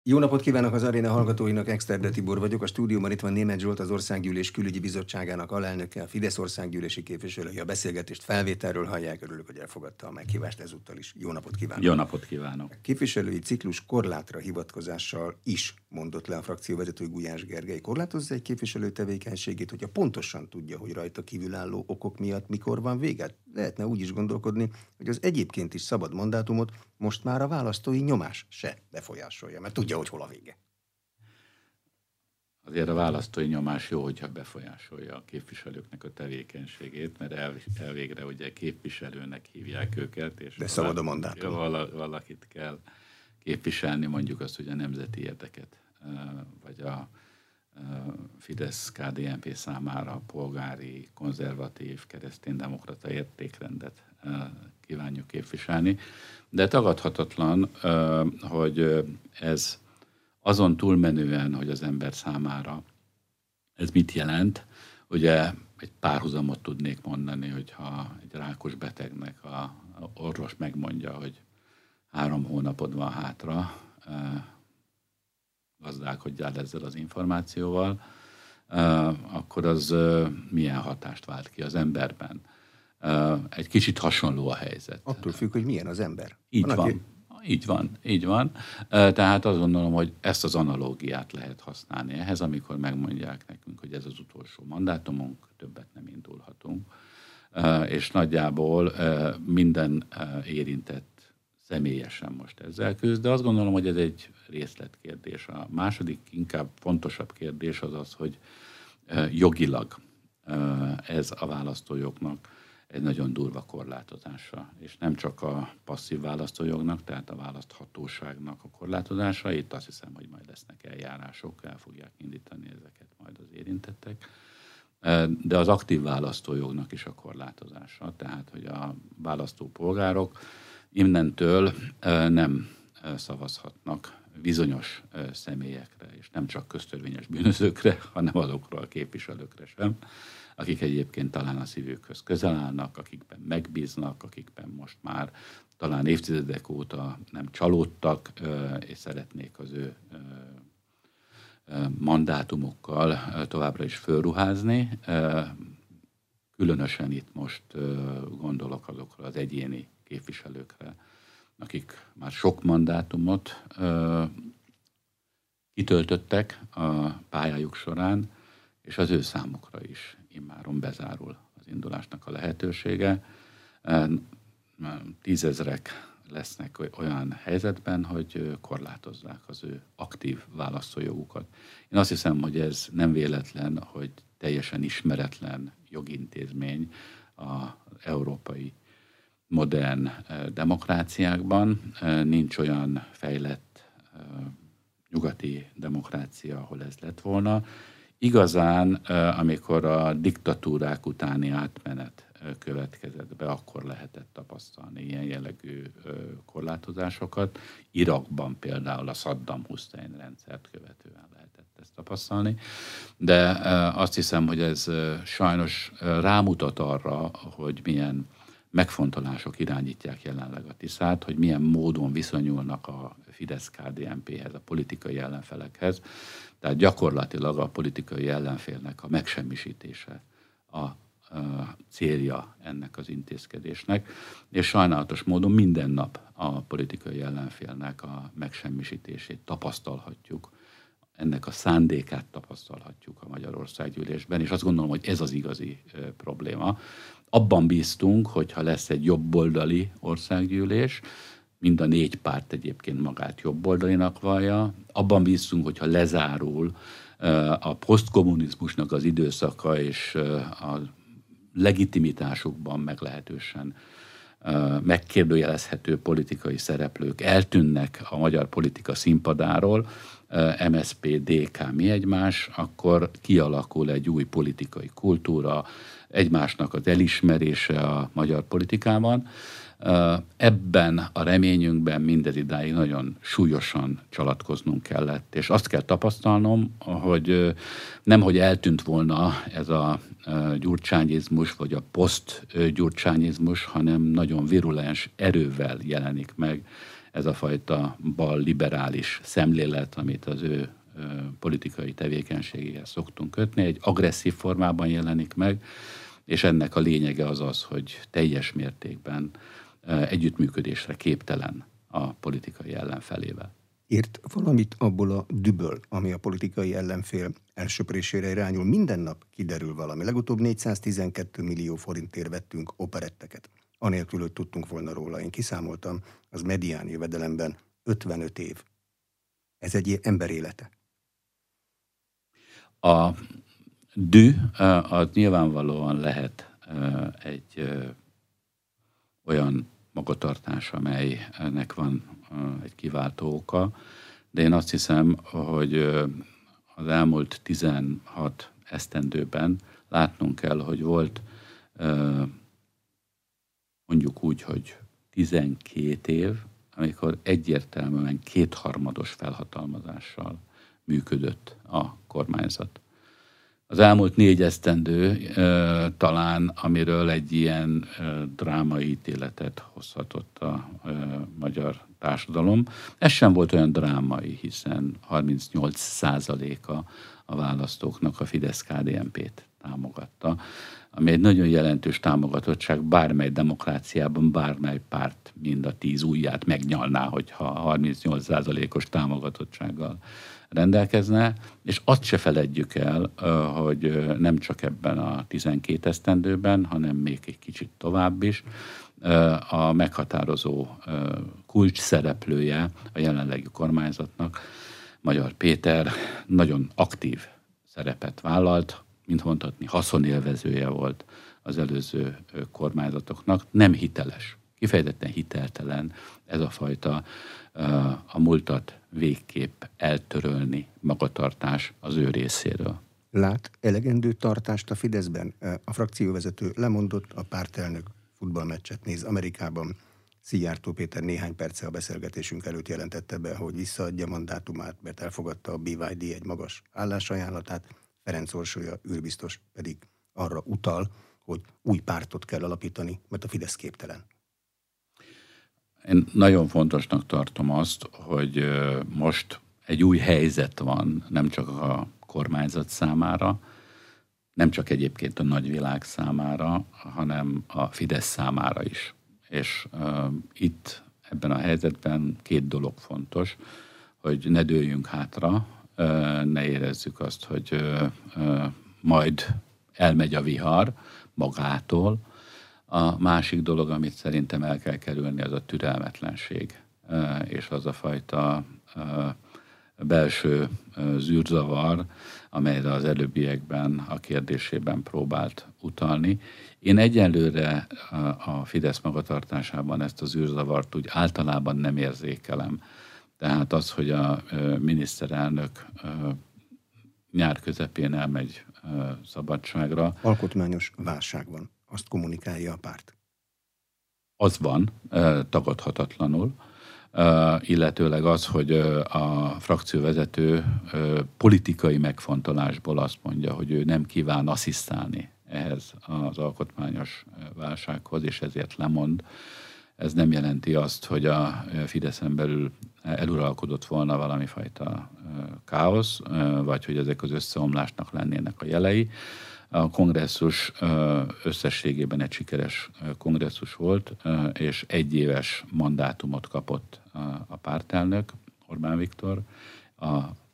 Jó napot kívánok az aréna hallgatóinak, Exterde Tibor vagyok. A stúdióban itt van Németh Zsolt, az Országgyűlés Külügyi Bizottságának alelnöke, a Fidesz országgyűlési képviselői. A beszélgetést felvételről hallják, örülök, hogy elfogadta a meghívást ezúttal is. Jó napot kívánok! Jó napot kívánok! A képviselői ciklus korlátra hivatkozással is mondott le a frakcióvezető Gulyás Gergely. Korlátozza egy képviselő tevékenységét, hogyha pontosan tudja, hogy rajta kívülálló okok miatt mikor van vége? Lehetne úgy is gondolkodni, hogy az egyébként is szabad mandátumot most már a választói nyomás se befolyásolja, mert tudja, hogy hol a vége. Azért a választói nyomás jó, hogyha befolyásolja a képviselőknek a tevékenységét, mert elvégre ugye képviselőnek hívják őket, és de szabad a mandátum. Valakit kell képviselni, mondjuk azt, hogy a nemzeti érdeket, vagy a Fidesz-KDNP számára a polgári, konzervatív, kereszténydemokrata értékrendet kívánjuk képviselni. De tagadhatatlan, hogy ez azon túlmenően, hogy az ember számára ez mit jelent, ugye egy párhuzamot tudnék mondani, hogyha egy rákos betegnek a orvos megmondja, hogy 3 hónapod van hátra, gazdálkodjál ezzel az információval, akkor az milyen hatást vált ki az emberben. Egy kicsit hasonló a helyzet. Attól függ, hogy milyen az ember. Így van. Tehát azt gondolom, hogy ezt az analógiát lehet használni ehhez, amikor megmondják nekünk, hogy ez az utolsó mandátumunk, többet nem indulhatunk. És nagyjából minden érintett személyesen most ezzel küzd, de azt gondolom, hogy ez egy részletkérdés. A második, inkább fontosabb kérdés az az, hogy jogilag ez a választójognak egy nagyon durva korlátozása, és nem csak a passzív választójognak, tehát a választhatóságnak a korlátozása. Itt azt hiszem, hogy majd lesznek eljárások, el fogják indítani ezeket majd az érintettek, de az aktív választójognak is a korlátozása, tehát hogy a választópolgárok innentől nem szavazhatnak bizonyos személyekre, és nem csak köztörvényes bűnözőkre, hanem azokról a képviselőkre sem, akik egyébként talán a szívükhöz közel állnak, akikben megbíznak, akikben most már talán évtizedek óta nem csalódtak, és szeretnék az ő mandátumukkal továbbra is fölruházni. Különösen itt most gondolok azokra az egyéni képviselőkre, akik már sok mandátumot kitöltöttek a pályájuk során, és az ő számukra is immáron bezárul az indulásnak a lehetősége. 10 000 lesznek olyan helyzetben, hogy korlátozzák az ő aktív választójogukat. Én azt hiszem, hogy ez nem véletlen, hogy teljesen ismeretlen jogintézmény az európai modern demokráciákban. Nincs olyan fejlett nyugati demokrácia, ahol ez lett volna. Igazán, amikor a diktatúrák utáni átmenet következett be, akkor lehetett tapasztalni ilyen jellegű korlátozásokat. Irakban például a Saddam Hussein rendszert követően lehetett ezt tapasztalni. De azt hiszem, hogy ez sajnos rámutat arra, hogy milyen megfontolások irányítják jelenleg a Tiszát, hogy milyen módon viszonyulnak a Fidesz-KDNP-hez, a politikai ellenfelekhez. Tehát gyakorlatilag a politikai ellenfélnek a megsemmisítése a célja ennek az intézkedésnek, és sajnálatos módon minden nap a politikai ellenfélnek a megsemmisítését tapasztalhatjuk, ennek a szándékát tapasztalhatjuk a Magyarországgyűlésben, és azt gondolom, hogy ez az igazi probléma. Abban bíztunk, hogyha lesz egy jobboldali országgyűlés, mind a 4 párt egyébként magát jobboldalinak vallja, abban bíztunk, hogyha lezárul a posztkommunizmusnak az időszaka, és a legitimitásukban meglehetősen megkérdőjelezhető politikai szereplők eltűnnek a magyar politika színpadáról, MSZP, DK, mi egymás, akkor kialakul egy új politikai kultúra, egymásnak az elismerése a magyar politikában. Ebben a reményünkben mindez idáig nagyon súlyosan csalatkoznunk kellett, és azt kell tapasztalnom, hogy nemhogy eltűnt volna ez a gyurcsányizmus, vagy a poszt-gyurcsányizmus, hanem nagyon virulens erővel jelenik meg ez a fajta bal-liberális szemlélet, amit az ő politikai tevékenységéhez szoktunk kötni, egy agresszív formában jelenik meg, és ennek a lényege az, hogy teljes mértékben együttműködésre képtelen a politikai ellenfelével. Ért valamit abból a dühből, ami a politikai ellenfél elsöprésére irányul? Minden nap kiderül valami. Legutóbb 412 millió forintért vettünk operetteket. Anélkül, hogy tudtunk volna róla. Én kiszámoltam, az medián jövedelemben 55 év. Ez egy ember élete. A düh az nyilvánvalóan lehet egy olyan magatartás, amelynek van egy kiváltó oka, de én azt hiszem, hogy az elmúlt 16 esztendőben látnunk kell, hogy volt mondjuk úgy, hogy 12 év, amikor egyértelműen kétharmados felhatalmazással működött a kormányzat. Az elmúlt 4 esztendő talán, amiről egy ilyen drámai ítéletet hozhatott a magyar társadalom. Ez sem volt olyan drámai, hiszen 38%-a a választóknak a Fidesz-KDNP-t támogatta, ami egy nagyon jelentős támogatottság, bármely demokráciában, bármely párt mind a 10 ujját megnyalná, hogyha 38%-os támogatottsággal rendelkezne, és azt se feledjük el, hogy nem csak ebben a 12 esztendőben, hanem még egy kicsit tovább is, a meghatározó kulcs szereplője a jelenlegi kormányzatnak, Magyar Péter nagyon aktív szerepet vállalt, mint mondhatni, haszonélvezője volt az előző kormányzatoknak, nem hiteles, kifejezetten hiteltelen ez a fajta a múltat végképp eltörölni magatartás az ő részéről. Lát elegendő tartást a Fideszben? A frakcióvezető lemondott, a pártelnök futballmeccset néz Amerikában. Szijjártó Péter néhány perce a beszélgetésünk előtt jelentette be, hogy visszaadja mandátumát, mert elfogadta a BYD egy magas állásajánlatát. Ferenc Orsolya űrbiztos pedig arra utal, hogy új pártot kell alapítani, mert a Fidesz képtelen. Én nagyon fontosnak tartom azt, hogy most egy új helyzet van, nem csak a kormányzat számára, nem csak egyébként a nagyvilág számára, hanem a Fidesz számára is. És itt ebben a helyzetben 2 dolog fontos, hogy ne dőljünk hátra, ne érezzük azt, hogy majd elmegy a vihar magától. A másik dolog, amit szerintem el kell kerülni, az a türelmetlenség, és az a fajta belső zűrzavar, amelyre az előbbiekben a kérdésében próbált utalni. Én egyenlőre a Fidesz magatartásában ezt az zűrzavart úgy általában nem érzékelem. Tehát az, hogy a miniszterelnök nyár közepén elmegy szabadságra. Alkotmányos válság van, azt kommunikálja a párt. Az van, tagadhatatlanul, illetőleg az, hogy a frakcióvezető politikai megfontolásból azt mondja, hogy ő nem kíván asszisztálni ehhez az alkotmányos válsághoz, és ezért lemond. Ez nem jelenti azt, hogy a Fideszen belül eluralkodott volna valami fajta káosz, vagy hogy ezek az összeomlásnak lennének a jelei. A kongresszus összességében egy sikeres kongresszus volt, és 1 éves mandátumot kapott a pártelnök, Orbán Viktor, a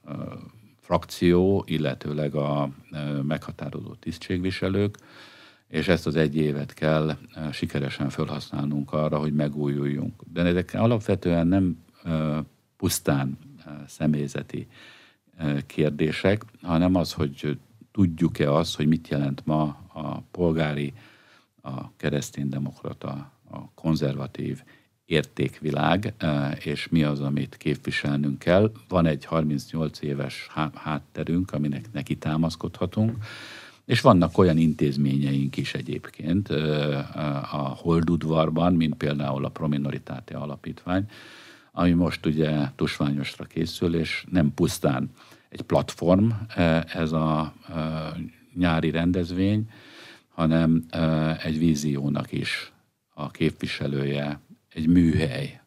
frakció, illetőleg a meghatározó tisztségviselők, és ezt az 1 évet kell sikeresen felhasználnunk arra, hogy megújuljunk. De ezek alapvetően nem pusztán személyzeti kérdések, hanem az, hogy tudjuk-e azt, hogy mit jelent ma a polgári, a kereszténydemokrata, a konzervatív értékvilág, és mi az, amit képviselnünk kell. Van egy 38 éves hátterünk, aminek neki támaszkodhatunk, és vannak olyan intézményeink is egyébként a holdudvarban, mint például a Prominoritate Alapítvány, ami most ugye tusványosra készül, és nem pusztán egy platform ez a nyári rendezvény, hanem egy víziónak is a képviselője, egy műhely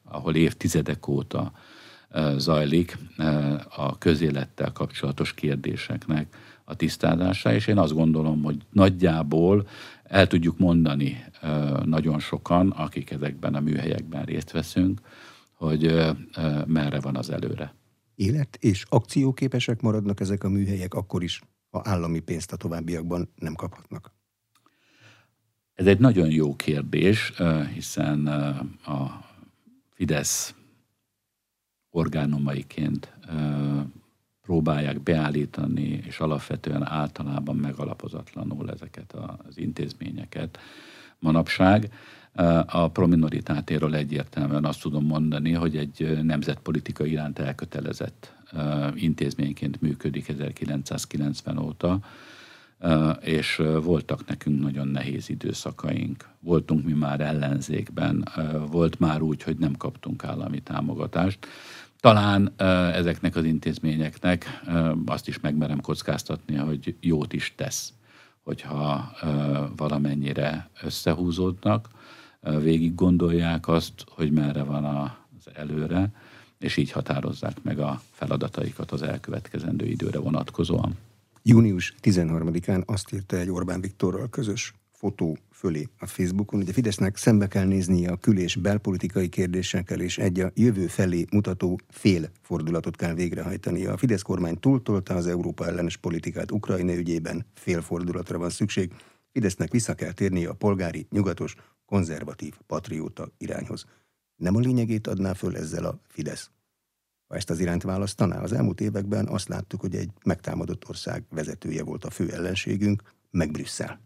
ahol évtizedek óta zajlik a közélettel kapcsolatos kérdéseknek a tisztázása, és én azt gondolom, hogy nagyjából el tudjuk mondani nagyon sokan, akik ezekben a műhelyekben részt veszünk, hogy merre van az előre. Élet- és akcióképesek maradnak ezek a műhelyek akkor is, ha állami pénzt a továbbiakban nem kaphatnak? Ez egy nagyon jó kérdés, hiszen a Fidesz orgánumaiként próbálják beállítani, és alapvetően általában megalapozatlanul ezeket az intézményeket manapság. A prominoritátéről egyértelműen azt tudom mondani, hogy egy nemzetpolitika iránt elkötelezett intézményként működik 1990 óta, és voltak nekünk nagyon nehéz időszakaink. Voltunk mi már ellenzékben, volt már úgy, hogy nem kaptunk állami támogatást. Talán ezeknek az intézményeknek azt is megmerem kockáztatni, hogy jót is tesz, hogyha valamennyire összehúzódnak, végig gondolják azt, hogy merre van az előre, és így határozzák meg a feladataikat az elkövetkezendő időre vonatkozóan. Június 13-án azt írta egy Orbán Viktorral közös fotó fölé a Facebookon, hogy a Fidesznek szembe kell néznie a kül- és belpolitikai kérdésekkel, és egy a jövő felé mutató félfordulatot kell végrehajtania. A Fidesz kormány túltolta az Európa ellenes politikát Ukrajna ügyében, félfordulatra van szükség. Fidesznek vissza kell térnie a polgári, nyugatos, konzervatív, patrióta irányhoz. Nem a lényegét adná föl ezzel a Fidesz? Ha ezt az irányt választaná, az elmúlt években azt láttuk, hogy egy megtámadott ország vezetője volt a fő ellenségünk, meg Brüsszel.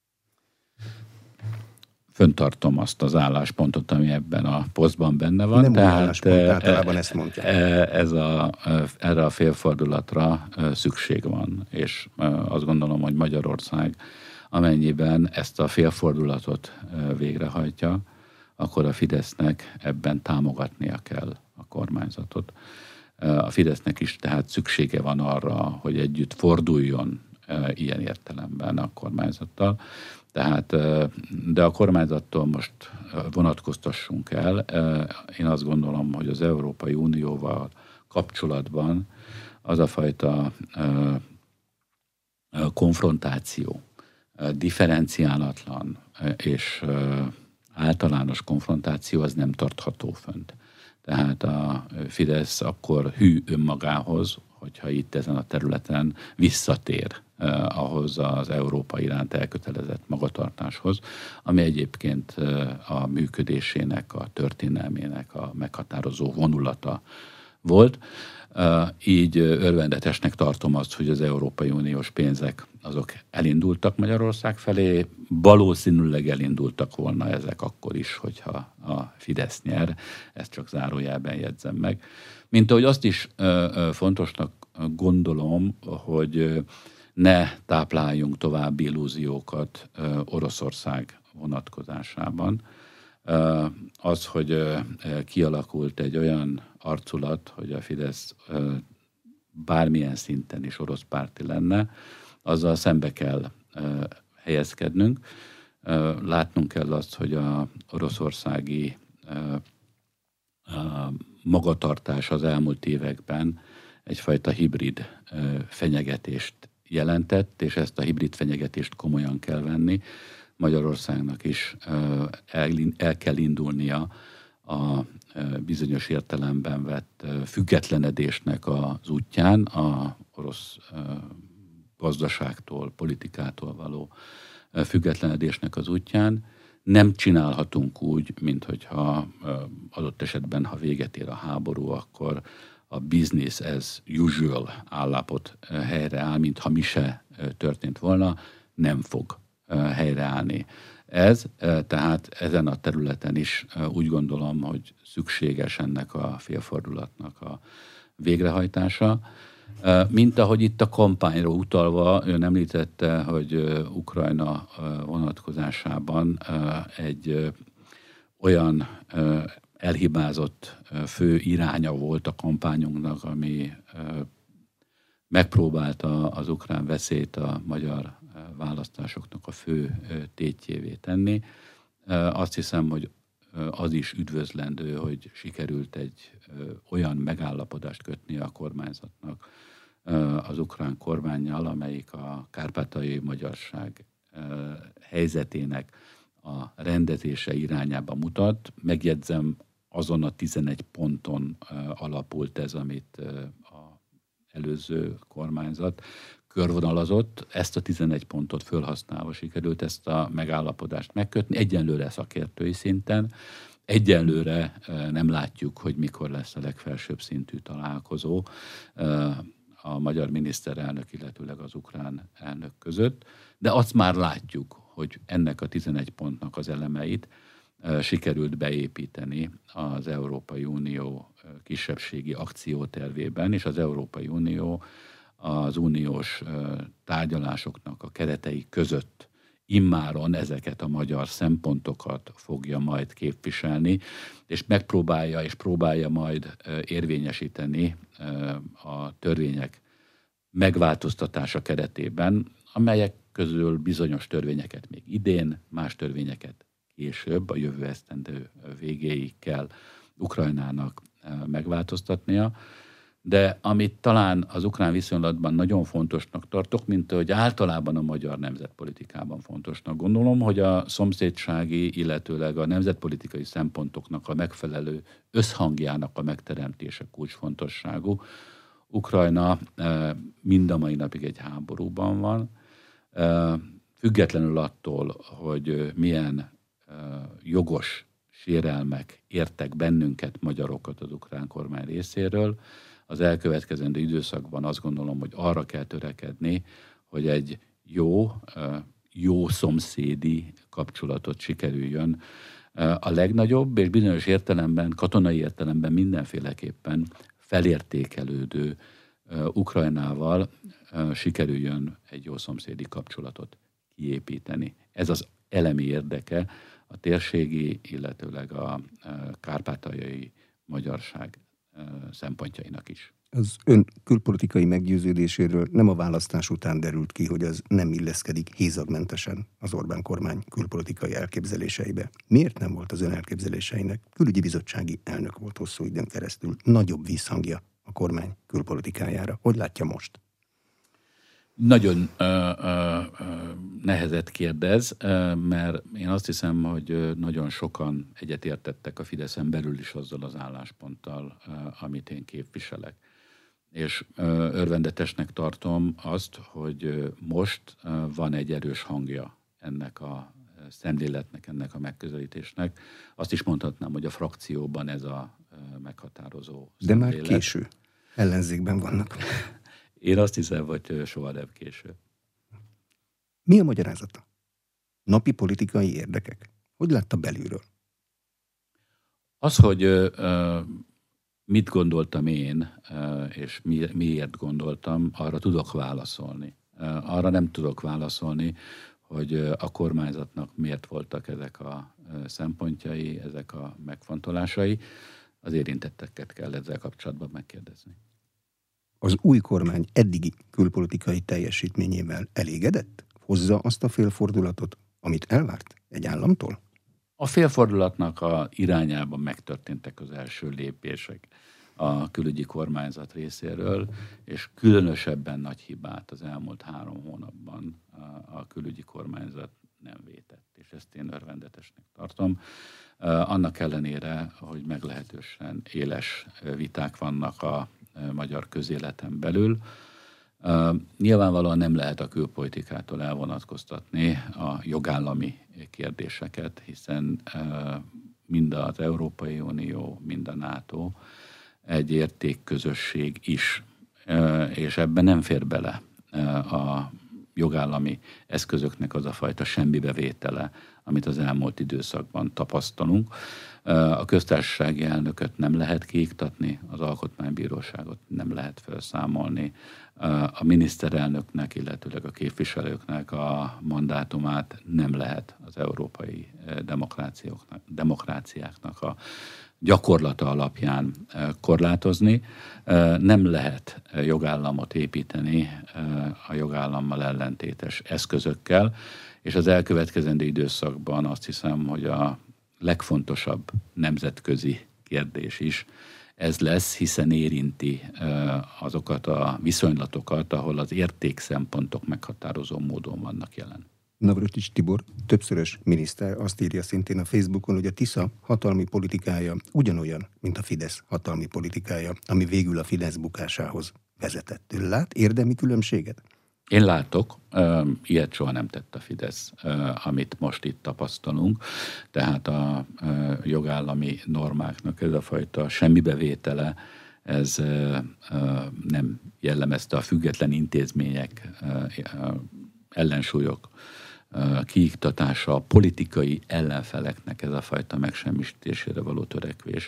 Föntartom azt az álláspontot, ami ebben a posztban benne van. Nem tehát álláspont, általában ezt mondja. Erre a félfordulatra szükség van, és azt gondolom, hogy Magyarország, amennyiben ezt a félfordulatot végrehajtja, akkor a Fidesznek ebben támogatnia kell a kormányzatot. A Fidesznek is tehát szüksége van arra, hogy együtt forduljon ilyen értelemben a kormányzattal. Tehát, de a kormányzattól most vonatkoztassunk el. Én azt gondolom, hogy az Európai Unióval kapcsolatban az a fajta konfrontáció, differenciálatlan és általános konfrontáció az nem tartható fönt. Tehát a Fidesz akkor hű önmagához, hogyha itt ezen a területen visszatér ahhoz az Európa iránt elkötelezett magatartáshoz, ami egyébként a működésének, a történelmének a meghatározó vonulata volt. Így örvendetesnek tartom azt, hogy az Európai Uniós pénzek azok elindultak Magyarország felé, valószínűleg elindultak volna ezek akkor is, hogyha a Fidesz nyer, ezt csak zárójelben jegyzem meg. Mint ahogy azt is fontosnak gondolom, hogy ne tápláljunk további illúziókat Oroszország vonatkozásában. Az, hogy kialakult egy olyan arculat, hogy a Fidesz bármilyen szinten is orosz párti lenne, azzal szembe kell helyezkednünk. Látnunk kell azt, hogy az oroszországi magatartás az elmúlt években egyfajta hibrid fenyegetést jelentett, és ezt a hibrid fenyegetést komolyan kell venni. Magyarországnak is el kell indulnia a bizonyos értelemben vett függetlenedésnek az útján, a orosz gazdaságtól, politikától való függetlenedésnek az útján. Nem csinálhatunk úgy, mint hogyha adott esetben, ha véget ér a háború, akkor a business as usual állapot helyreáll, mintha mi se történt volna, nem fog helyreállni. Tehát ezen a területen is úgy gondolom, hogy szükséges ennek a félfordulatnak a végrehajtása. Mint ahogy itt a kampányra utalva, ön említette, hogy Ukrajna vonatkozásában egy olyan elhibázott fő iránya volt a kampányunknak, ami megpróbálta az ukrán veszélyt a magyar választásoknak a fő tétjévé tenni. Azt hiszem, hogy az is üdvözlendő, hogy sikerült egy olyan megállapodást kötni a kormányzatnak az ukrán kormánnyal, amelyik a kárpátaljai magyarság helyzetének a rendezése irányába mutat. Megjegyzem, azon a 11 ponton alapult ez, amit az előző kormányzat körvonalazott. Ezt a 11 pontot fölhasználva sikerült ezt a megállapodást megkötni. Egyenlőre szakértői szinten. Egyenlőre nem látjuk, hogy mikor lesz a legfelsőbb szintű találkozó a magyar miniszterelnök, illetőleg az ukrán elnök között, de azt már látjuk, hogy ennek a 11 pontnak az elemeit sikerült beépíteni az Európai Unió kisebbségi akciótervében, és az Európai Unió az uniós tárgyalásoknak a keretei között immáron ezeket a magyar szempontokat fogja majd képviselni, és próbálja majd érvényesíteni a törvények megváltoztatása keretében, amelyek közül bizonyos törvényeket még idén, más törvényeket később, a jövő esztendő végéig kell Ukrajnának megváltoztatnia. De amit talán az ukrán viszonylatban nagyon fontosnak tartok, mint hogy általában a magyar nemzetpolitikában fontosnak gondolom, hogy a szomszédsági, illetőleg a nemzetpolitikai szempontoknak a megfelelő összhangjának a megteremtése kulcsfontosságú. Ukrajna mind a mai napig egy háborúban van, függetlenül attól, hogy milyen jogos sérelmek értek bennünket, magyarokat az ukrán kormány részéről. Az elkövetkezendő időszakban azt gondolom, hogy arra kell törekedni, hogy egy jó szomszédi kapcsolatot sikerüljön a legnagyobb, és bizonyos értelemben, katonai értelemben mindenféleképpen felértékelődő Ukrajnával sikerüljön egy jó szomszédi kapcsolatot kiépíteni. Ez az elemi érdeke a térségi, illetőleg a kárpátaljai magyarság szempontjainak is. Az ön külpolitikai meggyőződéséről nem a választás után derült ki, hogy az nem illeszkedik hézagmentesen az Orbán kormány külpolitikai elképzeléseibe. Miért nem volt az ön elképzeléseinek? Külügyi bizottsági elnök volt hosszú időn keresztül. Nagyobb vízhangja a kormány külpolitikájára. Hogy látja most? Nagyon nehezet kérdez, mert én azt hiszem, hogy nagyon sokan egyetértettek a Fideszen belül is azzal az állásponttal, amit én képviselek. És örvendetesnek tartom azt, hogy most van egy erős hangja ennek a szemléletnek, ennek a megközelítésnek. Azt is mondhatnám, hogy a frakcióban ez a meghatározó szemlélet. De már késő. Ellenzékben vannak. Én azt hiszem, hogy soha nem késő. Mi a magyarázata? Napi politikai érdekek? Hogy látta belülről? Az, hogy mit gondoltam én, és miért gondoltam, arra tudok válaszolni. Arra nem tudok válaszolni, hogy a kormányzatnak miért voltak ezek a szempontjai, ezek a megfontolásai. Az érintetteket kell ezzel kapcsolatban megkérdezni. Az új kormány eddigi külpolitikai teljesítményével elégedett? Hozza azt a félfordulatot, amit elvárt egy államtól? A félfordulatnak a irányában megtörténtek az első lépések a külügyi kormányzat részéről, és különösebben nagy hibát az elmúlt 3 hónapban a külügyi kormányzat nem vétett, és ezt én örvendetesnek tartom. Annak ellenére, hogy meglehetősen éles viták vannak a magyar közéleten belül. Nyilvánvalóan nem lehet a külpolitikától elvonatkoztatni a jogállami kérdéseket, hiszen mind az Európai Unió, mind a NATO egy értékközösség is, és ebben nem fér bele a jogállami eszközöknek az a fajta semmibevétele, amit az elmúlt időszakban tapasztalunk. A köztársasági elnököt nem lehet kiiktatni, az alkotmánybíróságot nem lehet felszámolni, a miniszterelnöknek, illetőleg a képviselőknek a mandátumát nem lehet az európai demokráciáknak a gyakorlata alapján korlátozni. Nem lehet jogállamot építeni a jogállammal ellentétes eszközökkel, és az elkövetkezendő időszakban azt hiszem, hogy a legfontosabb nemzetközi kérdés is ez lesz, hiszen érinti azokat a viszonylatokat, ahol az értékszempontok meghatározó módon vannak jelen. Navracsics Tibor, többszörös miniszter, azt írja szintén a Facebookon, hogy a Tisza hatalmi politikája ugyanolyan, mint a Fidesz hatalmi politikája, ami végül a Fidesz bukásához vezetett. Ő lát érdemi különbséget? Én látok, ilyet soha nem tett a Fidesz, amit most itt tapasztalunk, tehát a jogállami normáknak ez a fajta semmibevétele, ez nem jellemezte a független intézmények, ellensúlyok kiiktatása, a politikai ellenfeleknek ez a fajta megsemmisítésére való törekvés.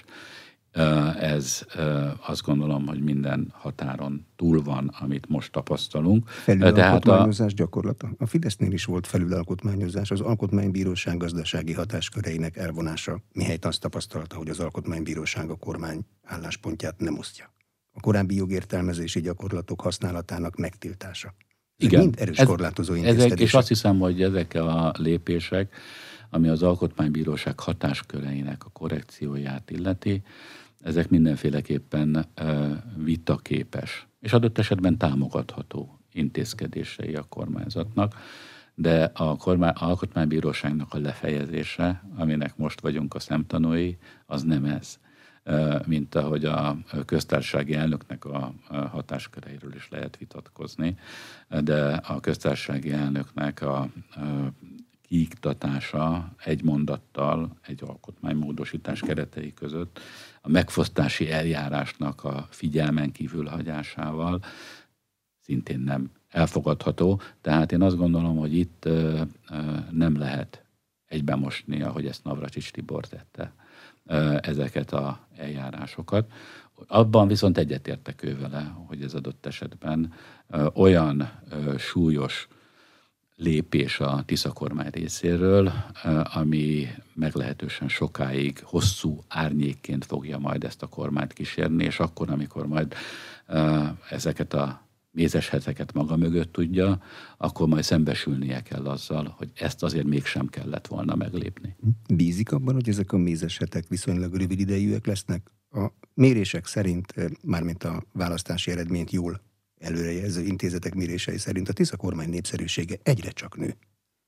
Ez azt gondolom, hogy minden határon túl van, amit most tapasztalunk. Felülalkotmányozás gyakorlata. A Fidesznél is volt felülalkotmányozás, az Alkotmánybíróság gazdasági hatásköreinek elvonása, mihelyt azt tapasztalta, hogy az Alkotmánybíróság a kormány álláspontját nem osztja. A korábbi jogértelmezési gyakorlatok használatának megtiltása. Igen, mind erős korlátozó intézkedések. És azt hiszem, hogy ezek a lépések, ami az Alkotmánybíróság hatásköreinek a korrekcióját illeti, ezek mindenféleképpen vitaképes, és adott esetben támogatható intézkedései a kormányzatnak, de a Alkotmánybíróságnak a lefejezése, aminek most vagyunk a szemtanúi, az nem ez. Mint ahogy a köztársasági elnöknek a hatásköreiről is lehet vitatkozni, de a köztársasági elnöknek a kiiktatása egy mondattal, egy alkotmánymódosítás keretei között, a megfosztási eljárásnak a figyelmen kívül hagyásával szintén nem elfogadható. Tehát én azt gondolom, hogy itt nem lehet egybemosni, ahogy ezt Navracsics Tibor tette, ezeket az eljárásokat. Abban viszont egyetértek ő vele, hogy ez adott esetben olyan súlyos lépés a Tisza kormány részéről, ami meglehetősen sokáig hosszú árnyékként fogja majd ezt a kormányt kísérni, és akkor, amikor majd ezeket a mézes heteket maga mögött tudja, akkor majd szembesülnie kell azzal, hogy ezt azért mégsem kellett volna meglépni. Bízik abban, hogy ezek a mézes hetek viszonylag rövid idejűek lesznek? A mérések szerint, mármint a választási eredményt jól előrejelző intézetek mérései szerint a Tisza kormány népszerűsége egyre csak nő.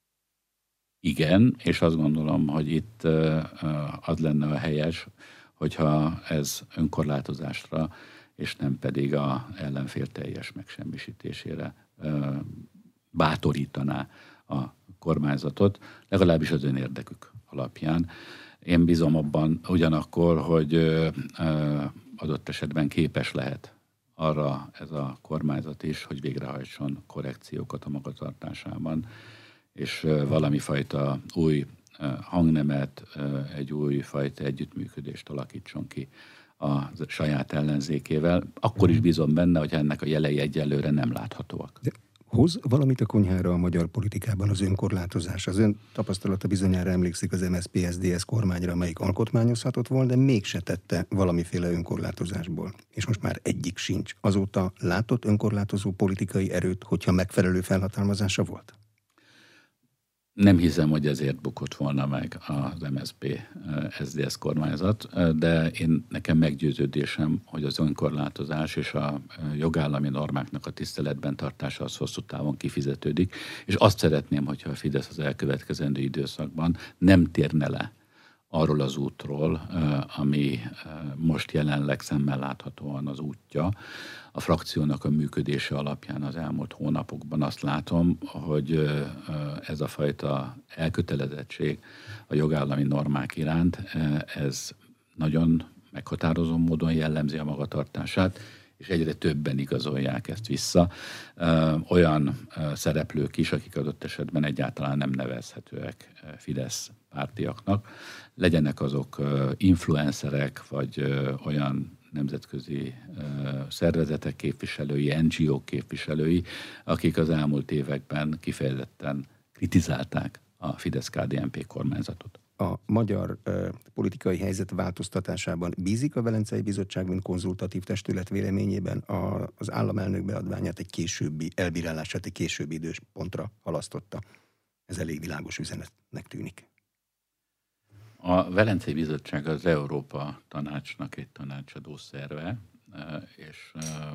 Igen, és azt gondolom, hogy itt az lenne a helyes, hogyha ez önkorlátozásra, és nem pedig a ellenfél teljes megsemmisítésére bátorítaná a kormányzatot, legalábbis az önérdekük alapján. Én bízom abban ugyanakkor, hogy adott esetben képes lehet arra ez a kormányzat is, hogy végrehajtson korrekciókat a magatartásában, és valami fajta új hangnemet, egy új fajta együttműködést alakítson ki a saját ellenzékével. Akkor is bízom benne, hogy ennek a jelei egyelőre nem láthatóak. De hoz valamit a konyhára a magyar politikában az önkorlátozás? Az ön tapasztalata bizonyára emlékszik az MSZP-SZDSZ kormányra, amelyik alkotmányozhatott volna, de mégse tette valamiféle önkorlátozásból. És most már egyik sincs. Azóta látott önkorlátozó politikai erőt, hogyha megfelelő felhatalmazása volt? Nem hiszem, hogy ezért bukott volna meg az MSZP-SZDSZ kormányzat, de nekem meggyőződésem, hogy az önkorlátozás és a jogállami normáknak a tiszteletben tartása az hosszú távon kifizetődik, és azt szeretném, hogyha a Fidesz az elkövetkezendő időszakban nem térne le arról az útról, ami most jelenleg szemmel láthatóan az útja. A frakciónak a működése alapján az elmúlt hónapokban azt látom, hogy ez a fajta elkötelezettség a jogállami normák iránt, ez nagyon meghatározó módon jellemzi a magatartását, és egyre többen igazolják ezt vissza. Olyan szereplők is, akik adott esetben egyáltalán nem nevezhetőek Fidesz pártiaknak, legyenek azok influencerek, vagy olyan nemzetközi szervezetek képviselői, NGO-k képviselői, akik az elmúlt években kifejezetten kritizálták a Fidesz-KDNP kormányzatot. A magyar politikai helyzet változtatásában bízik a Velencei Bizottság, mint konzultatív testület véleményében az államelnök beadványát egy későbbi elbírálását egy későbbi időspontra halasztotta. Ez elég világos üzenetnek tűnik. A Velencei Bizottság az Európa Tanácsnak egy tanácsadó szerve, és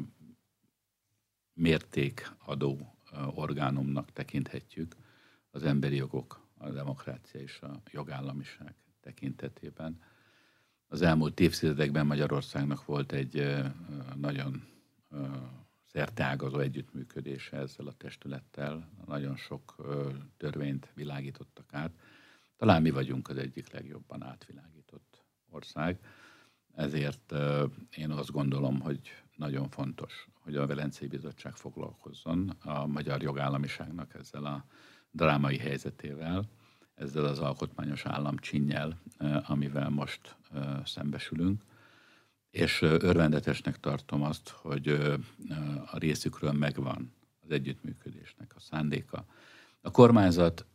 mértékadó orgánumnak tekinthetjük az emberi jogok, a demokrácia és a jogállamiság tekintetében. Az elmúlt évtizedekben Magyarországnak volt egy nagyon szerteágazó együttműködése ezzel a testülettel. Nagyon sok törvényt világítottak át. Talán mi vagyunk az egyik legjobban átvilágított ország. Ezért én azt gondolom, hogy nagyon fontos, hogy a Velencei Bizottság foglalkozzon a magyar jogállamiságnak ezzel a drámai helyzetével, ezzel az alkotmányos államcsinnyel, amivel most szembesülünk. És örvendetesnek tartom azt, hogy a részükről megvan az együttműködésnek a szándéka. A kormányzat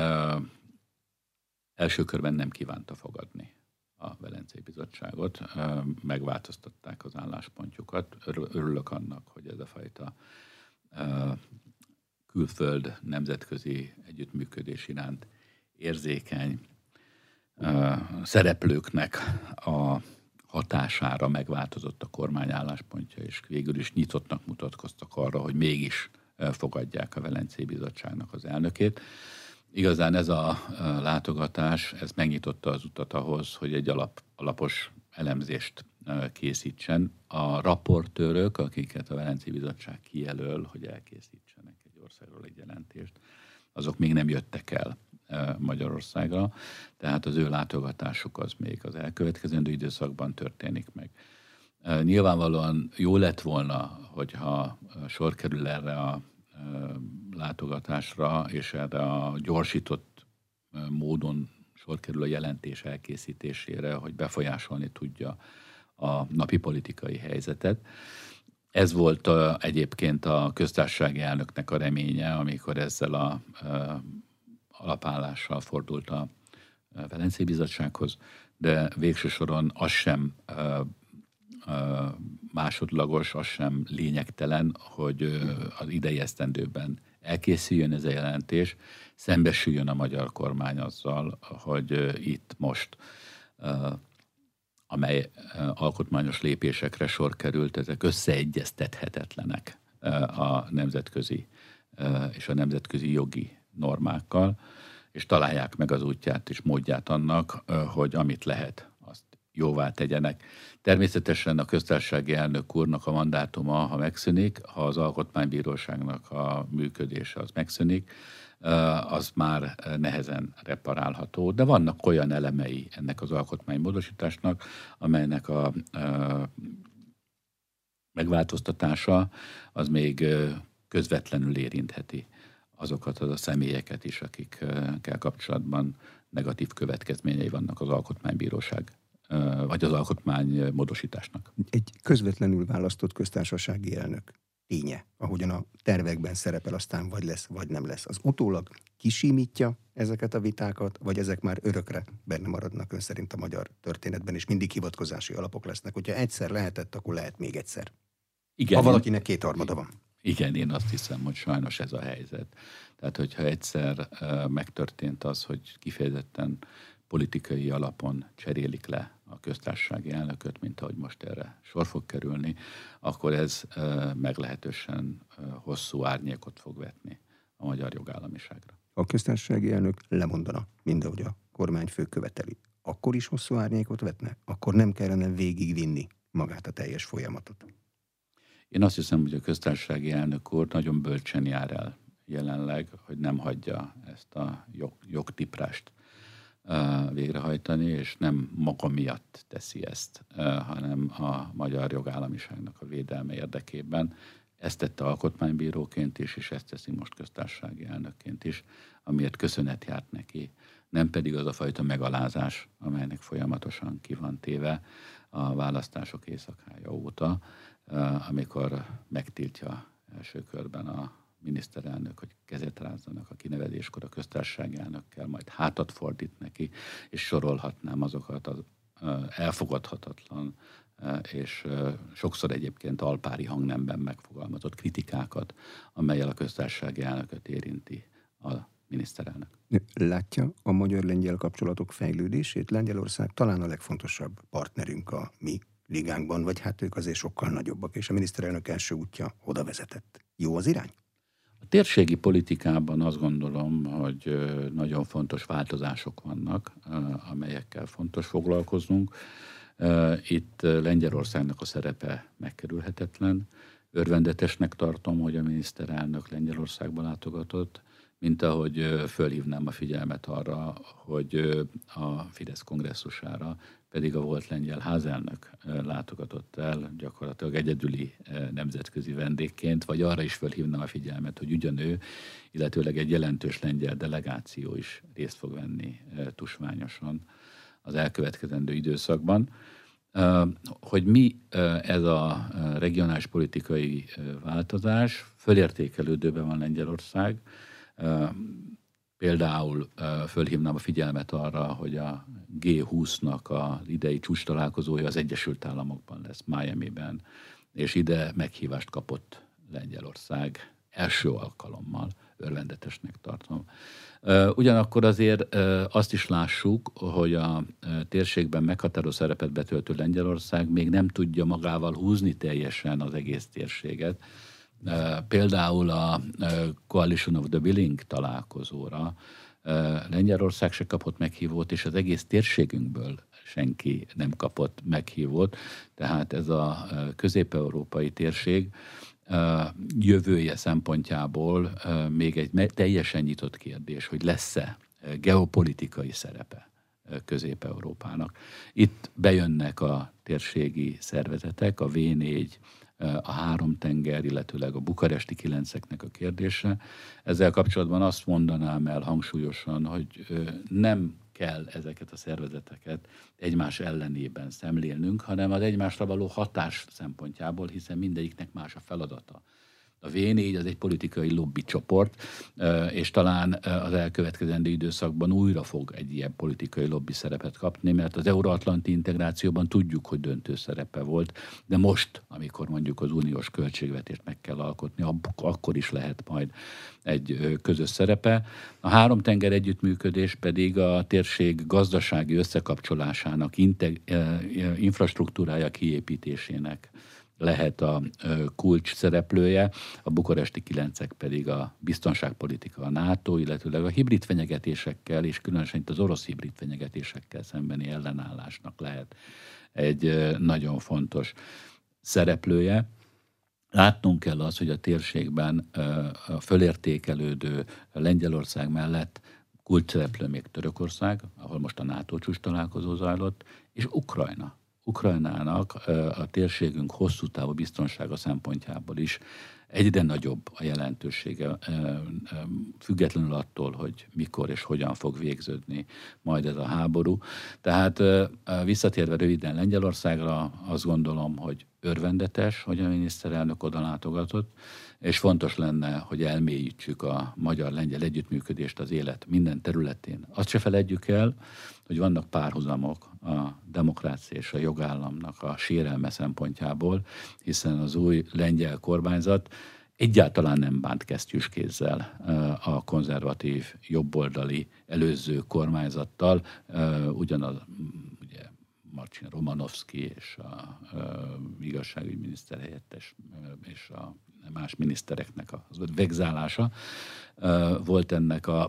első körben nem kívánta fogadni a Velencei Bizottságot, megváltoztatták az álláspontjukat. Örülök annak, hogy ez a fajta külföld nemzetközi együttműködés iránt érzékeny szereplőknek a hatására megváltozott a kormány álláspontja, és végül is nyitottnak mutatkoztak arra, hogy mégis fogadják a Velencei Bizottságnak az elnökét. Igazán ez a látogatás, ez megnyitotta az utat ahhoz, hogy egy alapos elemzést készítsen. A raportőrök, akiket a Velencei Bizottság kijelöl, hogy elkészítsenek egy országról egy jelentést, azok még nem jöttek el Magyarországra, tehát az ő látogatásuk az még az elkövetkezendő időszakban történik meg. Nyilvánvalóan jó lett volna, hogyha sor kerül erre a látogatásra, és erre a gyorsított módon sor kerül a jelentés elkészítésére, hogy befolyásolni tudja a napi politikai helyzetet. Ez volt egyébként a köztársasági elnöknek a reménye, amikor ezzel a alapállással fordult a Velencei Bizottsághoz, de végső soron az sem másodlagos, az sem lényegtelen, hogy az idei esztendőben elkészüljön ez a jelentés, szembesüljön a magyar kormány azzal, hogy itt most, amely alkotmányos lépésekre sor került, ezek összeegyeztethetetlenek a nemzetközi és a nemzetközi jogi normákkal, és találják meg az útját és módját annak, hogy amit lehet, azt jóvá tegyenek. Természetesen a köztársasági elnök úrnak a mandátuma, ha megszűnik, ha az alkotmánybíróságnak a működése az megszűnik, az már nehezen reparálható. De vannak olyan elemei ennek az alkotmánymódosításnak, amelynek a megváltoztatása az még közvetlenül érintheti azokat a személyeket is, akikkel kapcsolatban negatív következményei vannak az alkotmánybíróság, vagy az alkotmánymódosításnak. Egy közvetlenül választott köztársasági elnök ténye, ahogyan a tervekben szerepel, aztán vagy lesz, vagy nem lesz. Az utólag kisimítja ezeket a vitákat, vagy ezek már örökre benne maradnak ön szerint a magyar történetben, és mindig hivatkozási alapok lesznek. Hogyha egyszer lehetett, akkor lehet még egyszer. Igen, ha valakinek kétharmada van. Igen, én azt hiszem, hogy sajnos ez a helyzet. Tehát, hogyha egyszer megtörtént az, hogy kifejezetten politikai alapon cserélik le a köztársasági elnököt, mint ahogy most erre sor fog kerülni, akkor ez meglehetősen hosszú árnyékot fog vetni a magyar jogállamiságra. A köztársasági elnök lemondana, mindahogy a kormányfő követeli. Akkor is hosszú árnyékot vetne? Akkor nem kellene végigvinni magát a teljes folyamatot? Én azt hiszem, hogy a köztársasági elnök úr nagyon bölcsen jár el jelenleg, hogy nem hagyja ezt a jogtiprást végrehajtani, és nem maga miatt teszi ezt, hanem a magyar jogállamiságnak a védelme érdekében. Ezt tette alkotmánybíróként is, és ezt teszi most köztársasági elnökként is, amiért köszönet járt neki. Nem pedig az a fajta megalázás, amelynek folyamatosan ki van téve a választások éjszakája óta, amikor megtiltja első körben a miniszterelnök, hogy kezet rázzanak a kinevezéskor a köztársasági elnökkel, majd hátat fordít neki, és sorolhatnám azokat az elfogadhatatlan és sokszor egyébként alpári hangnemben megfogalmazott kritikákat, amellyel a köztársasági elnököt érinti a miniszterelnök. Látja a magyar-lengyel kapcsolatok fejlődését? Lengyelország talán a legfontosabb partnerünk a mi ligánkban, vagy hát ők azért sokkal nagyobbak, és a miniszterelnök első útja oda vezetett. Jó az irány? A térségi politikában azt gondolom, hogy nagyon fontos változások vannak, amelyekkel fontos foglalkoznunk. Itt Lengyelországnak a szerepe megkerülhetetlen. Örvendetesnek tartom, hogy a miniszterelnök Lengyelországba látogatott, mint ahogy fölhívnám a figyelmet arra, hogy a Fidesz kongresszusára pedig a volt lengyel házelnök látogatott el gyakorlatilag egyedüli nemzetközi vendégként, vagy arra is fölhívnám a figyelmet, hogy ugyanő, illetőleg egy jelentős lengyel delegáció is részt fog venni tusványosan az elkövetkezendő időszakban. Hogy mi ez a regionális politikai változás, fölértékelődőben van Lengyelország. Például fölhívnám a figyelmet arra, hogy a G20-nak az idei csúcs találkozója az Egyesült Államokban lesz, Miamiben, és ide meghívást kapott Lengyelország első alkalommal, örvendetesnek tartom. Ugyanakkor azért azt is lássuk, hogy a térségben meghatározó szerepet betöltő Lengyelország még nem tudja magával húzni teljesen az egész térséget. Például a Coalition of the Willing találkozóra Lengyelország se kapott meghívót, és az egész térségünkből senki nem kapott meghívót. Tehát ez a közép-európai térség jövője szempontjából még egy teljesen nyitott kérdés, hogy lesz-e geopolitikai szerepe Közép-Európának. Itt bejönnek a térségi szervezetek, a V4, a három tenger, illetőleg a bukaresti kilenceknek a kérdése. Ezzel kapcsolatban azt mondanám el hangsúlyosan, hogy nem kell ezeket a szervezeteket egymás ellenében szemlélnünk, hanem az egymásra való hatás szempontjából, hiszen mindegyiknek más a feladata. A V4 az egy politikai lobbycsoport, és talán az elkövetkezendő időszakban újra fog egy ilyen politikai lobby szerepet kapni, mert az euróatlanti integrációban tudjuk, hogy döntő szerepe volt, de most, amikor mondjuk az uniós költségvetést meg kell alkotni, akkor is lehet majd egy közös szerepe. A három tenger együttműködés pedig a térség gazdasági összekapcsolásának, infrastruktúrája kiépítésének lehet a kulcs szereplője, a bukaresti kilencek pedig a biztonságpolitika, a NATO, illetőleg a hibrid fenyegetésekkel, és különösen itt az orosz hibrid fenyegetésekkel szembeni ellenállásnak lehet egy nagyon fontos szereplője. Látnunk kell azt, hogy a térségben a fölértékelődő Lengyelország mellett kulcs szereplő még Törökország, ahol most a NATO csúcs találkozó zajlott, és Ukrajna. Ukrajnának a térségünk hosszú távú biztonsága szempontjából is egyre nagyobb a jelentősége, függetlenül attól, hogy mikor és hogyan fog végződni majd ez a háború. Tehát visszatérve röviden Lengyelországra, azt gondolom, hogy örvendetes, hogy a miniszterelnök oda látogatott, és fontos lenne, hogy elmélyítsük a magyar-lengyel együttműködést az élet minden területén. Azt se feledjük el, hogy vannak párhuzamok a demokrácia és a jogállamnak a sérelme szempontjából, hiszen az új lengyel kormányzat egyáltalán nem bánt kesztyűskézzel a konzervatív, jobboldali előző kormányzattal, ugyanaz ugye Marcin Romanovszki és a igazságügyminiszter helyettes és a más minisztereknek a vegzálása volt ennek a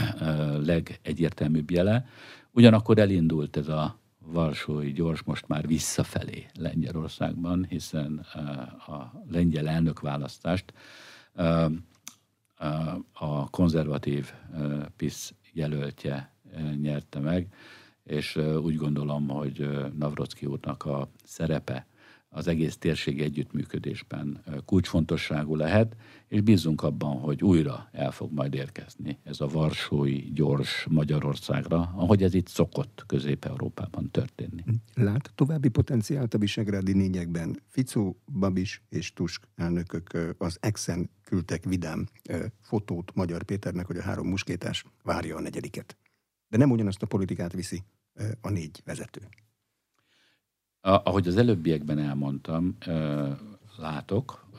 legegyértelműbb jele. Ugyanakkor elindult ez a varsói gyors most már visszafelé Lengyelországban, hiszen a lengyel elnökválasztást a konzervatív PiS jelöltje nyerte meg, és úgy gondolom, hogy Navrocki úrnak a szerepe az egész térségi együttműködésben kulcsfontosságú lehet, és bízunk abban, hogy újra el fog majd érkezni ez a varsói gyors Magyarországra, ahogy ez itt szokott Közép-Európában történni. Lát további potenciált a visegrádi négyekben? Fico, Babis és Tusk elnökök az X-en küldtek vidám fotót Magyar Péternek, hogy a három muskétás várja a negyediket. De nem ugyanazt a politikát viszi a négy vezető. Ahogy az előbbiekben elmondtam, látok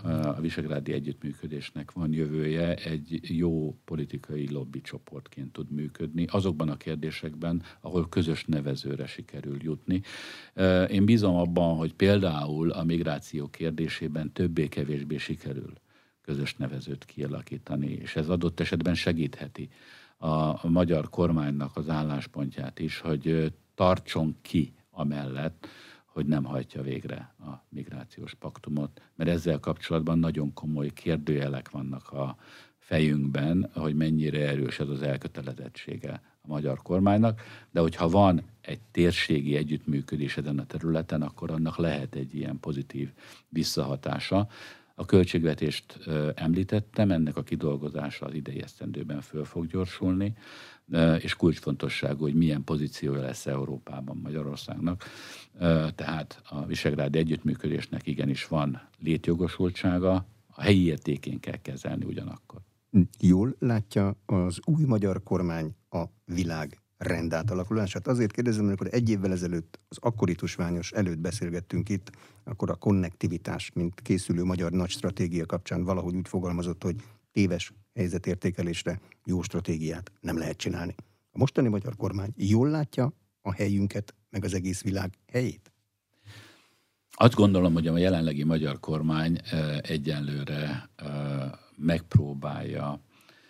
a visegrádi együttműködésnek van jövője, egy jó politikai lobbycsoportként tud működni azokban a kérdésekben, ahol közös nevezőre sikerül jutni. Én bízom abban, hogy például a migráció kérdésében többé-kevésbé sikerül közös nevezőt kialakítani, és ez adott esetben segítheti a magyar kormánynak az álláspontját is, hogy tartson ki amellett, hogy nem hajtja végre a migrációs paktumot, mert ezzel kapcsolatban nagyon komoly kérdőjelek vannak a fejünkben, hogy mennyire erős ez az elkötelezettsége a magyar kormánynak, de hogyha van egy térségi együttműködés ezen a területen, akkor annak lehet egy ilyen pozitív visszahatása. A költségvetést említettem, ennek a kidolgozása az idei esztendőben föl fog gyorsulni, és kulcsfontosságú, hogy milyen pozíciója lesz Európában Magyarországnak. Tehát a visegrádi együttműködésnek igenis van létjogosultsága, a helyi értékén kell kezelni ugyanakkor. Jól látja az új magyar kormány a világ rendátalakulását? Azért kérdezem, amikor egy évvel ezelőtt, az akkori tusványos előtt beszélgettünk itt, akkor a konnektivitás, mint készülő magyar nagy stratégia kapcsán valahogy úgy fogalmazott, hogy téves helyzetértékelésre jó stratégiát nem lehet csinálni. A mostani magyar kormány jól látja a helyünket, meg az egész világ helyét? Azt gondolom, hogy a jelenlegi magyar kormány egyenlőre megpróbálja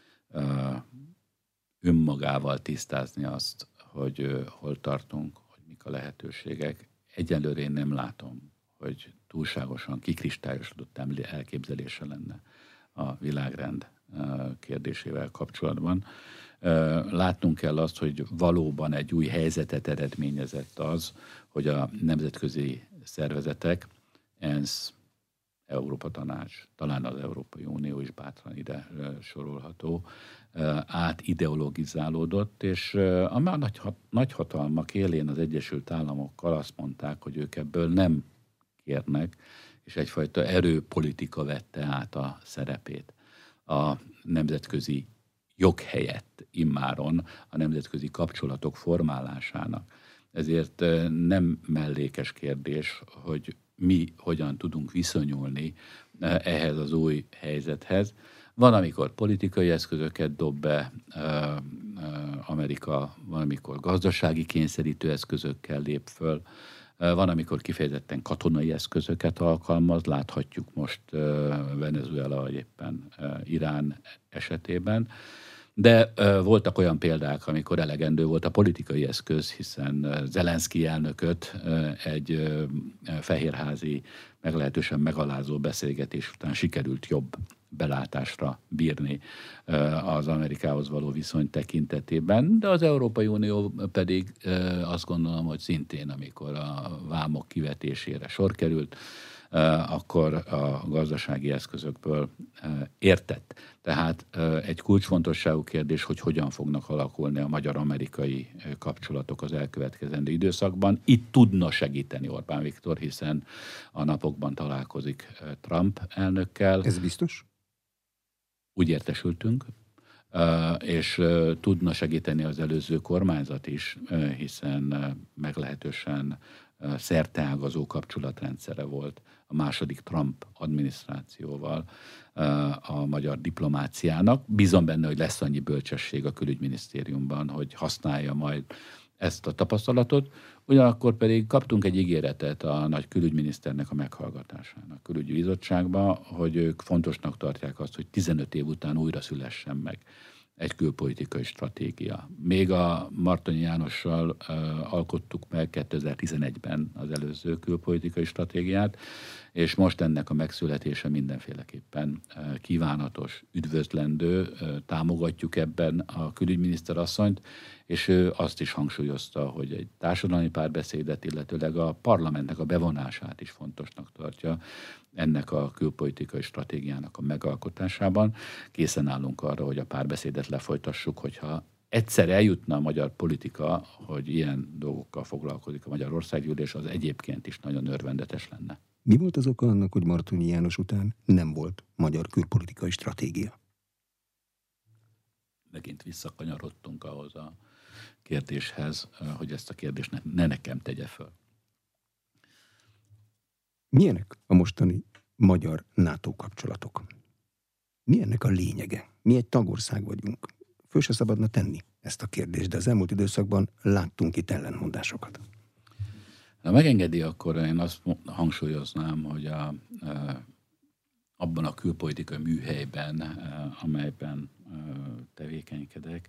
önmagával tisztázni azt, hogy hol tartunk, hogy mik a lehetőségek. Egyelőre én nem látom, hogy túlságosan kikristályosodott elképzelése lenne a világrend kérdésével kapcsolatban. Látnunk kell azt, hogy valóban egy új helyzetet eredményezett az, hogy a nemzetközi szervezetek, ENSZ, Európa Tanács, talán az Európai Unió is bátran ide sorolható, átideologizálódott, és a nagyhatalmak élén az Egyesült Államokkal azt mondták, hogy ők ebből nem kérnek, és egyfajta erőpolitika vette át a szerepét a nemzetközi jog helyett immáron a nemzetközi kapcsolatok formálásának. Ezért nem mellékes kérdés, hogy mi hogyan tudunk viszonyulni ehhez az új helyzethez. Van, amikor politikai eszközöket dob be Amerika, van, amikor gazdasági kényszerítő eszközökkel lép föl, van, amikor kifejezetten katonai eszközöket alkalmaz, láthatjuk most Venezuela vagy éppen Irán esetében, de voltak olyan példák, amikor elegendő volt a politikai eszköz, hiszen Zelenszky elnököt egy fehérházi, meglehetősen megalázó beszélgetés után sikerült jobb belátásra bírni az Amerikához való viszony tekintetében, de az Európai Unió pedig azt gondolom, hogy szintén, amikor a vámok kivetésére sor került, akkor a gazdasági eszközökből értett. Tehát egy kulcsfontosságú kérdés, hogy hogyan fognak alakulni a magyar-amerikai kapcsolatok az elkövetkezendő időszakban. Itt tudna segíteni Orbán Viktor, hiszen a napokban találkozik Trump elnökkel. Ez biztos? Úgy értesültünk, és tudna segíteni az előző kormányzat is, hiszen meglehetősen szerteágazó kapcsolatrendszere volt a második Trump adminisztrációval a magyar diplomáciának. Bízom benne, hogy lesz annyi bölcsesség a külügyminisztériumban, hogy használja majd ezt a tapasztalatot. Ugyanakkor pedig kaptunk egy ígéretet a nagy külügyminiszternek a meghallgatásán a külügyi bizottságban, hogy ők fontosnak tartják azt, hogy 15 év után újra szülessen meg egy külpolitikai stratégia. Még a Martonyi Jánossal alkottuk meg 2011-ben az előző külpolitikai stratégiát, és most ennek a megszületése mindenféleképpen kívánatos, üdvözlendő, támogatjuk ebben a külügyminiszter asszonyt, és ő azt is hangsúlyozta, hogy egy társadalmi párbeszédet, illetőleg a parlamentnek a bevonását is fontosnak tartja ennek a külpolitikai stratégiának a megalkotásában. Készen állunk arra, hogy a párbeszédet lefolytassuk, hogyha egyszer eljutna a magyar politika, hogy ilyen dolgokkal foglalkozik a Magyar Országgyűlés, az egyébként is nagyon örvendetes lenne. Mi volt az oka annak, hogy Martonyi János után nem volt magyar külpolitikai stratégia? Megint visszakanyarodtunk ahhoz a kérdéshez, hogy ezt a kérdést ne nekem tegye föl. Milyenek a mostani magyar NATO kapcsolatok. Mi ennek a lényege? Mi egy tagország vagyunk. Föl se szabadna tenni ezt a kérdést, de az elmúlt időszakban láttunk itt ellentmondásokat. Ha megengedi, akkor én azt hangsúlyoznám, hogy abban a külpolitikai műhelyben, amelyben tevékenykedek,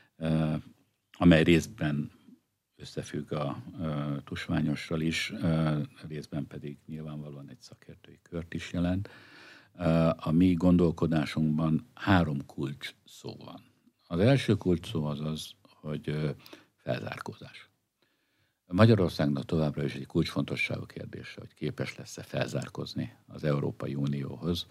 amely részben összefügg a tusványossal is, részben pedig nyilvánvalóan egy szakértői kört is jelent. A mi gondolkodásunkban 3 kulcs szó van. Az első kulcs szó az, hogy felzárkózás. Magyarországnak továbbra is egy kulcsfontosságú kérdése, hogy képes lesz-e felzárkózni az Európai Unióhoz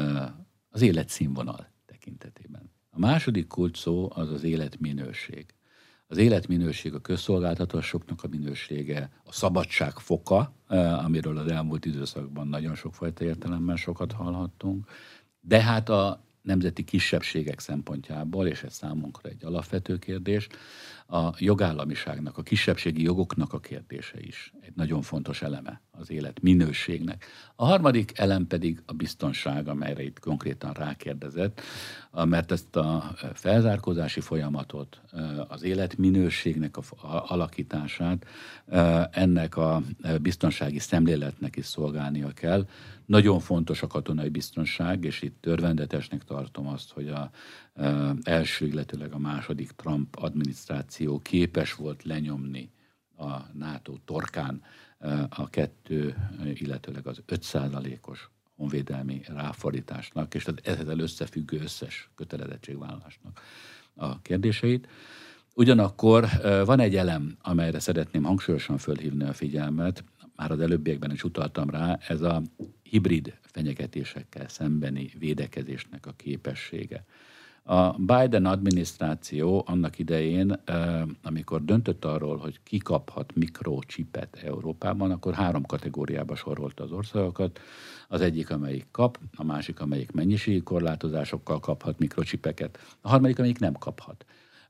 az életszínvonal tekintetében. A második kulcs szó az életminőség. Az életminőség, a közszolgáltatásoknak a minősége, a szabadság foka, amiről az elmúlt időszakban nagyon sokfajta értelemben sokat hallhattunk, de hát a nemzeti kisebbségek szempontjából, és ez számunkra egy alapvető kérdés, a jogállamiságnak, a kisebbségi jogoknak a kérdése is egy nagyon fontos eleme az élet minőségnek. A harmadik elem pedig a biztonság, amelyre itt konkrétan rákérdezett, mert ezt a felzárkózási folyamatot, az életminőségnek a alakítását ennek a biztonsági szemléletnek is szolgálnia kell. Nagyon fontos a katonai biztonság, és itt örvendetesnek tartom azt, hogy az első, illetőleg a második Trump adminisztráció képes volt lenyomni a NATO torkán a 2, illetőleg az 5%-os honvédelmi ráfordításnak, és az ezzel összefüggő összes kötelezettségvállalásnak a kérdéseit. Ugyanakkor van egy elem, amelyre szeretném hangsúlyosan fölhívni a figyelmet, már az előbbiekben is utaltam rá, ez a hibrid fenyegetésekkel szembeni védekezésnek a képessége. A Biden adminisztráció annak idején, amikor döntött arról, hogy ki kaphat mikrocsipet Európában, akkor 3 kategóriába sorolta az országokat. Az egyik, amelyik kap, a másik, amelyik mennyiségi korlátozásokkal kaphat mikrocsipeket, a harmadik, amelyik nem kaphat.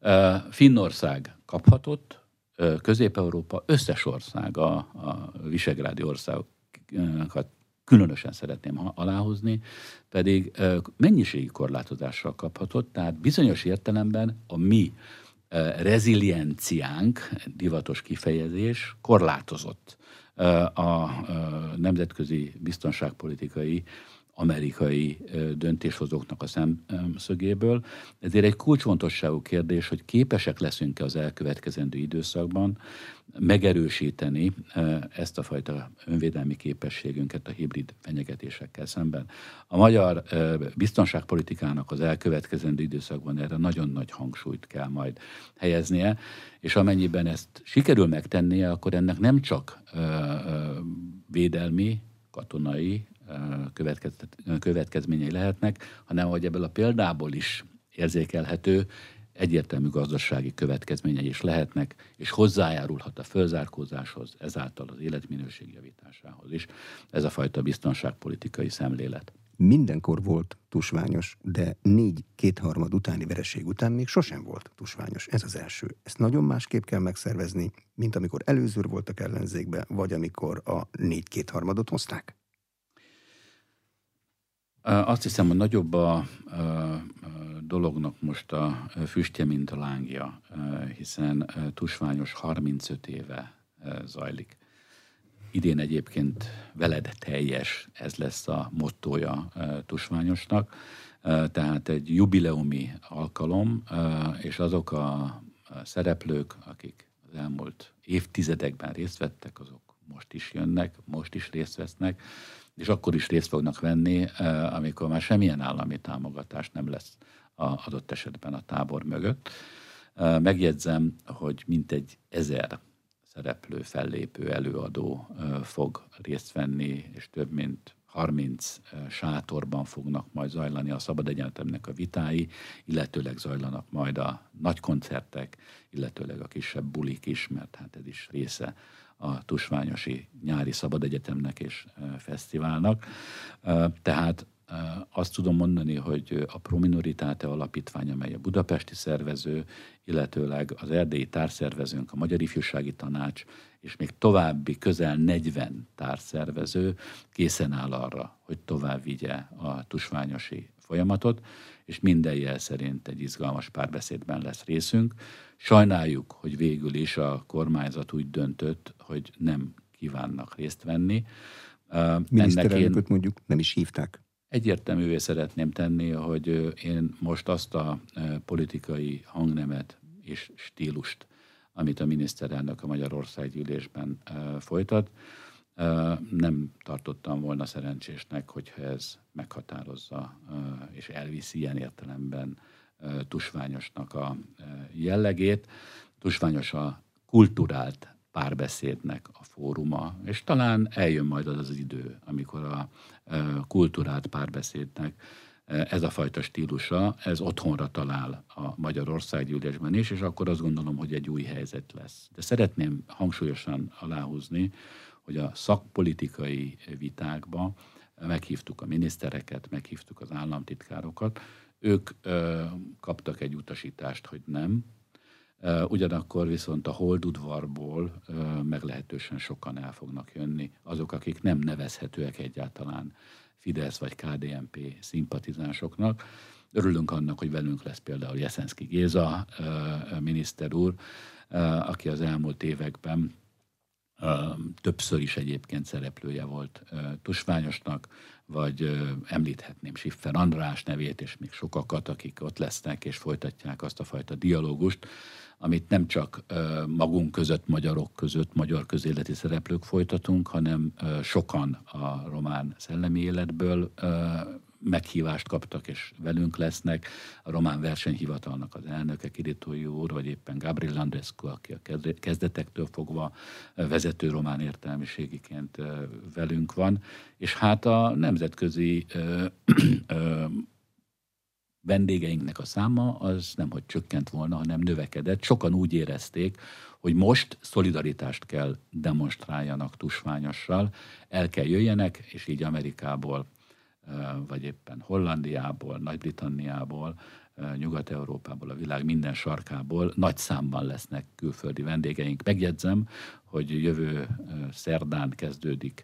Finnország kaphatott, Közép-Európa összes ország, a visegrádi országokat különösen szeretném aláhúzni, pedig mennyiségi korlátozással kaphatott, tehát bizonyos értelemben a mi rezilienciánk, divatos kifejezés, korlátozott a nemzetközi biztonságpolitikai amerikai döntéshozóknak a szemszögéből. Ezért egy kulcsfontosságú kérdés, hogy képesek leszünk-e az elkövetkezendő időszakban megerősíteni ezt a fajta önvédelmi képességünket a hibrid fenyegetésekkel szemben. A magyar biztonságpolitikának az elkövetkezendő időszakban erre nagyon nagy hangsúlyt kell majd helyeznie, és amennyiben ezt sikerül megtennie, akkor ennek nem csak védelmi, katonai következményei lehetnek, hanem hogy ebből a példából is érzékelhető, egyértelmű gazdasági következményei is lehetnek, és hozzájárulhat a fölzárkózáshoz, ezáltal az életminőség javításához is. Ez a fajta biztonságpolitikai szemlélet. Mindenkor volt tusványos, de 4 2/3 utáni vereség után még sosem volt tusványos. Ez az első. Ezt nagyon másképp kell megszervezni, mint amikor előzőr voltak ellenzékbe, vagy amikor a 4 2/3 hozták. Azt hiszem, hogy nagyobb a dolognak most a füstje, mint a lángja, hiszen tusványos 35 éve zajlik. Idén egyébként veled teljes, ez lesz a mottója tusványosnak, tehát egy jubileumi alkalom, és azok a szereplők, akik az elmúlt évtizedekben részt vettek, azok most is jönnek, most is részt vesznek, és akkor is részt fognak venni, amikor már semmilyen állami támogatás nem lesz adott esetben a tábor mögött. Megjegyzem, hogy mintegy 1000 szereplő, fellépő, előadó fog részt venni, és több mint 30 sátorban fognak majd zajlani a Szabad Egyetemnek a vitái, illetőleg zajlanak majd a nagy koncertek, illetőleg a kisebb bulik is, mert hát ez is része a tusványosi nyári Szabad Egyetemnek és fesztiválnak. Tehát azt tudom mondani, hogy a Pro Minoritate Alapítvány, amely a budapesti szervező, illetőleg az erdélyi társszervezőnk, a Magyar Ifjúsági Tanács és még további közel 40 társszervező készen áll arra, hogy tovább vigye a tusványosi folyamatot, és minden jel szerint egy izgalmas párbeszédben lesz részünk. Sajnáljuk, hogy végül is a kormányzat úgy döntött, hogy nem kívánnak részt venni. Miniszterelnököt mondjuk nem is hívták. Egyértelművé szeretném tenni, hogy én most azt a politikai hangnemet és stílust, amit a miniszterelnök a Magyarországgyűlésben folytat, nem tartottam volna szerencsésnek, hogyha ez meghatározza és elviszi ilyen értelemben tusványosnak a jellegét. Tusványos a kulturált párbeszédnek a fóruma, és talán eljön majd az idő, amikor a kulturált párbeszédnek ez a fajta stílusa, ez otthonra talál a Magyarországgyűlésben is, és akkor azt gondolom, hogy egy új helyzet lesz. De szeretném hangsúlyosan aláhúzni, hogy a szakpolitikai vitákba meghívtuk a minisztereket, meghívtuk az államtitkárokat, ők kaptak egy utasítást, hogy nem. Ugyanakkor viszont a holdudvarból meglehetősen sokan el fognak jönni, azok, akik nem nevezhetőek egyáltalán Fidesz vagy KDNP szimpatizánsoknak. Örülünk annak, hogy velünk lesz például Jeszenszky Géza miniszter úr, aki az elmúlt években többször is egyébként szereplője volt tusványosnak, vagy említhetném Schiffer András nevét, és még sokakat, akik ott lesznek, és folytatják azt a fajta dialógust, amit nem csak magunk között, magyarok között, magyar közéleti szereplők folytatunk, hanem sokan a román szellemi életből meghívást kaptak, és velünk lesznek. A román versenyhivatalnak az elnöke, Kiritói úr, vagy éppen Gabriel Andrescu, aki a kezdetektől fogva vezető román értelmiségiként velünk van. És hát a nemzetközi vendégeinknek a száma az nemhogy csökkent volna, hanem növekedett. Sokan úgy érezték, hogy most szolidaritást kell demonstráljanak tusványossal, el kell jöjjenek, és így Amerikából, vagy éppen Hollandiából, Nagy-Britanniából, Nyugat-Európából, a világ minden sarkából nagy számban lesznek külföldi vendégeink. Megjegyzem, hogy jövő szerdán kezdődik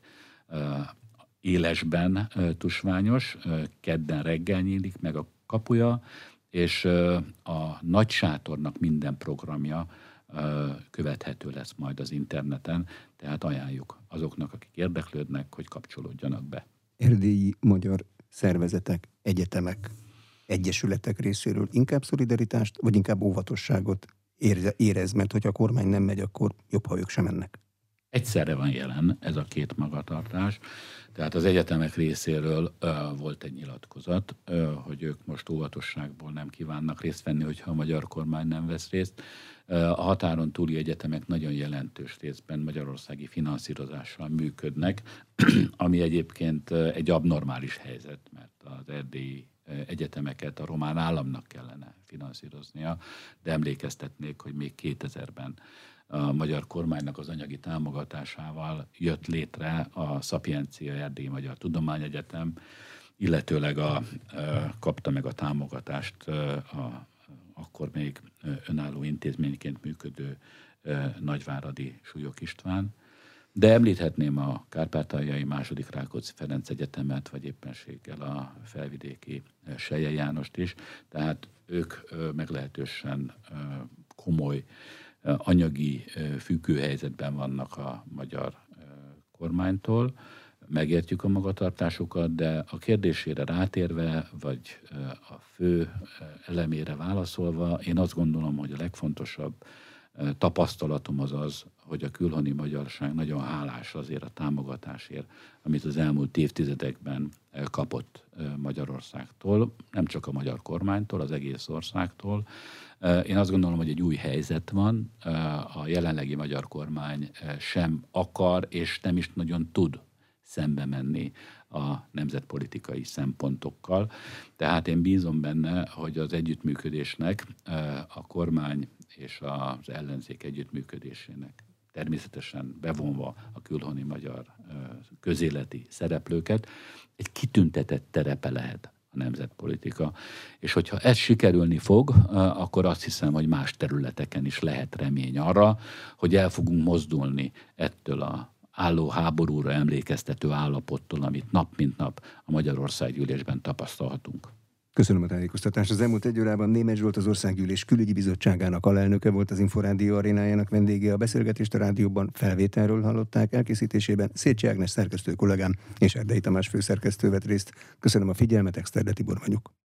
élesben tusványos, kedden reggel nyílik meg a kapuja, és a nagy sátornak minden programja követhető lesz majd az interneten, tehát ajánljuk azoknak, akik érdeklődnek, hogy kapcsolódjanak be. Erdélyi magyar szervezetek, egyetemek, egyesületek részéről inkább szolidaritást, vagy inkább óvatosságot érez, mert hogyha a kormány nem megy, akkor jobb, ha ők sem mennek? Egyszerre van jelen ez a két magatartás. Tehát az egyetemek részéről volt egy nyilatkozat, hogy ők most óvatosságból nem kívánnak részt venni, hogyha a magyar kormány nem vesz részt. A határon túli egyetemek nagyon jelentős részben magyarországi finanszírozással működnek, ami egyébként egy abnormális helyzet, mert az erdélyi egyetemeket a román államnak kellene finanszíroznia, de emlékeztetnék, hogy még 2000-ben a magyar kormánynak az anyagi támogatásával jött létre a Szapiencia Erdélyi Magyar Tudományegyetem, illetőleg kapta meg a támogatást akkor még önálló intézményként működő Nagyváradi Súlyog István. De említhetném a Kárpátaljai II. Rákóczi Ferenc Egyetemet, vagy éppenséggel a felvidéki Selye Jánost is. Tehát ők meglehetősen komoly anyagi függőhelyzetben vannak a magyar kormánytól. Megértjük a magatartásukat, de a kérdésére rátérve, vagy a fő elemére válaszolva, én azt gondolom, hogy a legfontosabb tapasztalatom az, hogy a külhoni magyarság nagyon hálás azért a támogatásért, amit az elmúlt évtizedekben kapott Magyarországtól, nem csak a magyar kormánytól, az egész országtól. Én azt gondolom, hogy egy új helyzet van, a jelenlegi magyar kormány sem akar, és nem is nagyon tud szembe menni a nemzetpolitikai szempontokkal. Tehát én bízom benne, hogy az együttműködésnek, a kormány és az ellenzék együttműködésének, természetesen bevonva a külhoni magyar közéleti szereplőket, egy kitüntetett terepe lehet a nemzetpolitika. És hogyha ez sikerülni fog, akkor azt hiszem, hogy más területeken is lehet remény arra, hogy el fogunk mozdulni ettől a álló háborúra emlékeztető állapottól, amit nap mint nap a Magyarországgyűlésben tapasztalhatunk. Köszönöm a tájékoztatást. Az elmúlt egy órában Németh Zsolt, az Országgyűlés Külügyi Bizottságának alelnöke volt, az Inforádió arénájának vendége. A beszélgetést a rádióban felvételről hallották, elkészítésében Szécsi Ágnes szerkesztő kollégám és Erdei Tamás főszerkesztő vett részt. Köszönöm a figyelmet, Exterde Tibor vagyok.